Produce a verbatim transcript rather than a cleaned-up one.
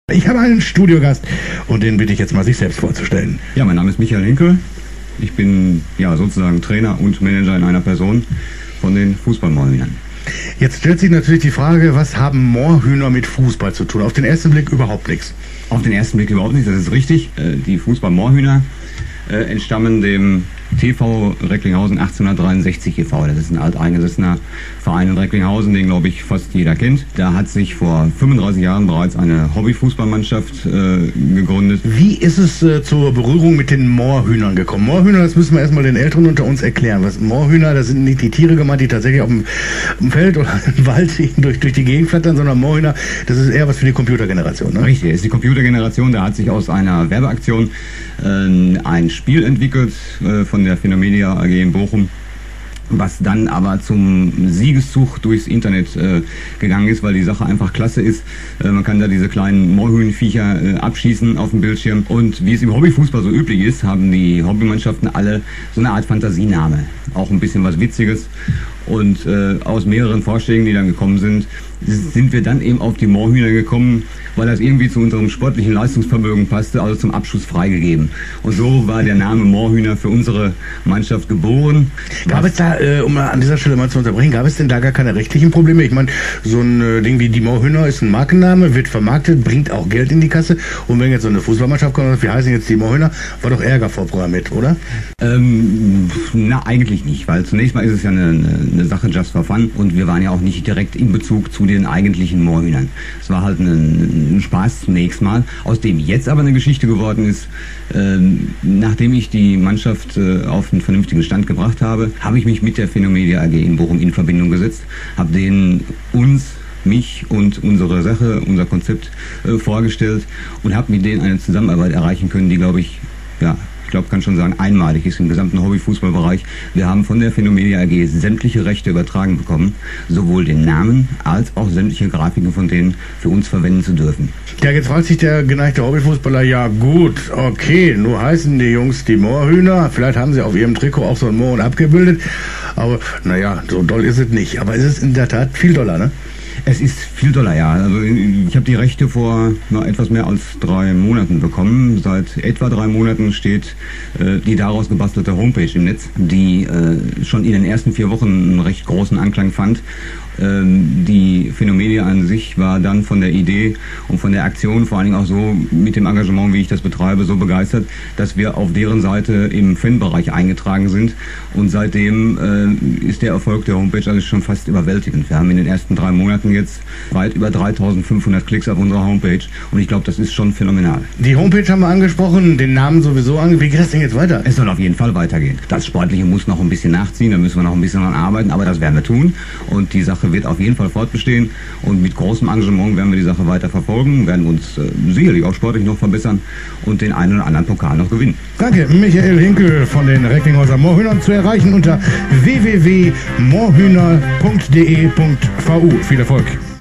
Ich habe einen Studiogast und den bitte ich jetzt mal, sich selbst vorzustellen. Ja, mein Name ist Michael Hinkel. Ich bin ja sozusagen Trainer und Manager in einer Person von den Fußball-Moorhühnern. Jetzt stellt sich natürlich die Frage, was haben Moorhühner mit Fußball zu tun? Auf den ersten Blick überhaupt nichts. Auf den ersten Blick überhaupt nicht, das ist richtig. Die Fußball-Moorhühner äh, entstammen dem T V Recklinghausen achtzehnhundertdreiundsechzig e V Das ist ein alteingesessener Verein in Recklinghausen, den, glaube ich, fast jeder kennt. Da hat sich vor fünfunddreißig Jahren bereits eine Hobbyfußballmannschaft äh, gegründet. Wie ist es äh, zur Berührung mit den Moorhühnern gekommen? Moorhühner, das müssen wir erstmal den Älteren unter uns erklären. Was Moorhühner, das sind nicht die Tiere gemeint, die tatsächlich auf dem, auf dem Feld oder im Wald durch, durch die Gegend flattern, sondern Moorhühner, das ist eher was für die Computergeneration, ne? Richtig, das ist die Computergeneration. Da hat sich aus einer Werbeaktion äh, ein Spiel entwickelt äh, von der Phenomedia A G in Bochum, was dann aber zum Siegeszug durchs Internet äh, gegangen ist, weil die Sache einfach klasse ist. Äh, man kann da diese kleinen Moorhühnviecher äh, abschießen auf dem Bildschirm. Und wie es im Hobbyfußball so üblich ist, haben die Hobbymannschaften alle so eine Art Fantasiename. Auch ein bisschen was Witziges. Und äh, aus mehreren Vorschlägen, die dann gekommen sind, sind wir dann eben auf die Moorhühner gekommen, weil das irgendwie zu unserem sportlichen Leistungsvermögen passte, also zum Abschuss freigegeben. Und so war der Name Moorhühner für unsere Mannschaft geboren. Gab es da, äh, um an dieser Stelle mal zu unterbrechen, gab es denn da gar keine rechtlichen Probleme? Ich meine, so ein äh, Ding wie die Moorhühner ist ein Markenname, wird vermarktet, bringt auch Geld in die Kasse. Und wenn jetzt so eine Fußballmannschaft kommt und sagt, wir heißen jetzt die Moorhühner, war doch Ärger vorprogrammiert, oder? Ähm, na, eigentlich nicht, weil zunächst mal ist es ja eine, eine Sache just for fun und wir waren ja auch nicht direkt in Bezug zu den eigentlichen Moorhühnern. Es war halt ein, ein Spaß zunächst mal, aus dem jetzt aber eine Geschichte geworden ist. Ähm, nachdem ich die Mannschaft äh, auf einen vernünftigen Stand gebracht habe, habe ich mich mit der Phenomedia A G in Bochum in Verbindung gesetzt, habe denen uns mich und unsere Sache, unser Konzept äh, vorgestellt und habe mit denen eine Zusammenarbeit erreichen können, die, glaube ich, ja, ich glaube, kann schon sagen, einmalig ist im gesamten Hobbyfußballbereich. Wir haben von der Phenomedia A G sämtliche Rechte übertragen bekommen, sowohl den Namen als auch sämtliche Grafiken von denen für uns verwenden zu dürfen. Ja, jetzt fragt sich der geneigte Hobbyfußballer, ja gut, okay, nur heißen die Jungs die Moorhühner, vielleicht haben sie auf ihrem Trikot auch so ein Moorhuhn abgebildet, aber naja, so doll ist es nicht. Aber es ist in der Tat viel doller, ne? Es ist viel doller, ja. Also ich habe die Rechte vor na, etwas mehr als drei Monaten bekommen. Seit etwa drei Monaten steht äh, die daraus gebastelte Homepage im Netz, die äh, schon in den ersten vier Wochen einen recht großen Anklang fand. Ähm, die Phenomedia an sich war dann von der Idee und von der Aktion, vor allen Dingen auch so mit dem Engagement, wie ich das betreibe, so begeistert, dass wir auf deren Seite im Fanbereich eingetragen sind. Und seitdem äh, ist der Erfolg der Homepage also schon fast überwältigend. Wir haben in den ersten drei Monaten jetzt weit über dreitausendfünfhundert Klicks auf unserer Homepage und ich glaube, das ist schon phänomenal. Die Homepage haben wir angesprochen, den Namen sowieso angesprochen. Wie geht das denn jetzt weiter? Es soll auf jeden Fall weitergehen. Das Sportliche muss noch ein bisschen nachziehen, da müssen wir noch ein bisschen dran arbeiten, aber das werden wir tun und die Sache wird auf jeden Fall fortbestehen und mit großem Engagement werden wir die Sache weiter verfolgen, werden uns äh, sicherlich auch sportlich noch verbessern und den einen oder anderen Pokal noch gewinnen. Danke, Michael Hinkel von den Recklinghauser Moorhühnern, zu erreichen unter w w w punkt moorhühner punkt d e punkt v u. Viel Erfolg!